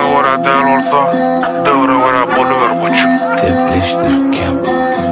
göre değil olsa devre göre buluver koçum. Tepleştir kem.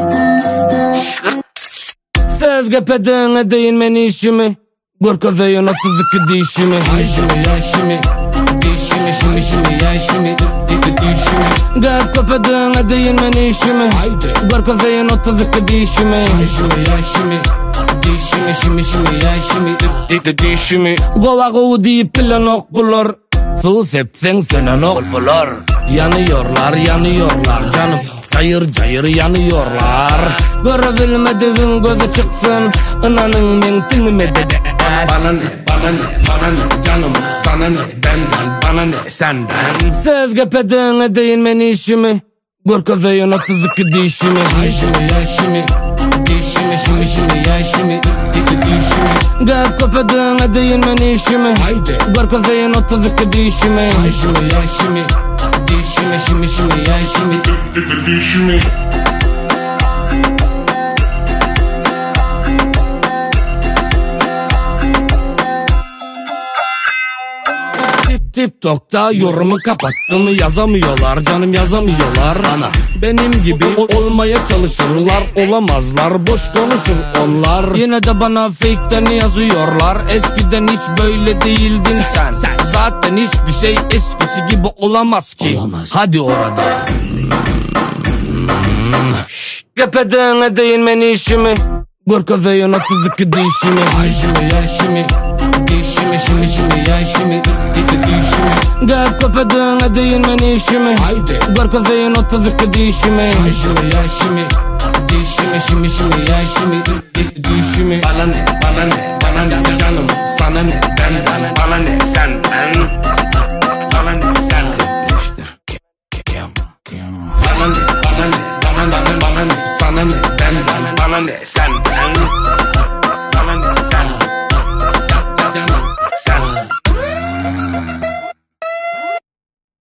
Sözge pedene deyin meni işimi. Gorkozayın 32 dişimi. Ayşimi yaşimi. Dişimi şimi şimi yaşimi. Dişimi. Gap kapedene deyin meni işimi. Gorkozayın 32 dişimi. Ayşimi yaşimi. Dişimi şimi şimi yaşimi. Dişimi. Gova govu deyip bilen okbular. Su sepsen sönen okbular. Yanıyorlar yanıyorlar canım. Cayır cayır yanıyorlar. Görebilmediğin gözü çıksın. Inanın men dinime dedi. Bana ne bana ne bana ne canım sana ne benden bana ne senden. Sözge pedene deyin meni işimi. Gorkozayın 32 dişimi. Ayşimi yaşimi. Dişimi şimi şimi yaşimi. Dişimi. Gap kapedene deyin meni işimi. Gorkozayın 32 dişimi. Ayşimi yaşimi. Dişimi şimi şimi yaşimi. Dişimi. TikTok'ta yorumu kapattım, yazamıyorlar canım yazamıyorlar ana. Benim gibi olmaya çalışırlar, olamazlar, boş konuşur onlar. Yine de bana fake'ten yazıyorlar, eskiden hiç böyle değildin sen. Zaten hiçbir şey eskisi gibi olamaz ki. Hadi orada. Gepeden deyin meni işimi. Gorkozayın 32 dişimi. Ayşimi yaşimi. Dişimi şimi şimi yaşimi. Dişimi. Gap kapedene deyin meni işimi. Gorkozayın 32 dişimi. Ayşimi yaşimi. Dişimi şimi şimi yaşimi. Dişimi. Bana ne bana ne bana ne canım sana ne benden bana ne senden. Bana ne sen. Bana ne bana ne bana ne bana ne sana ne benden bana ne senden. Bana ne sen. Canım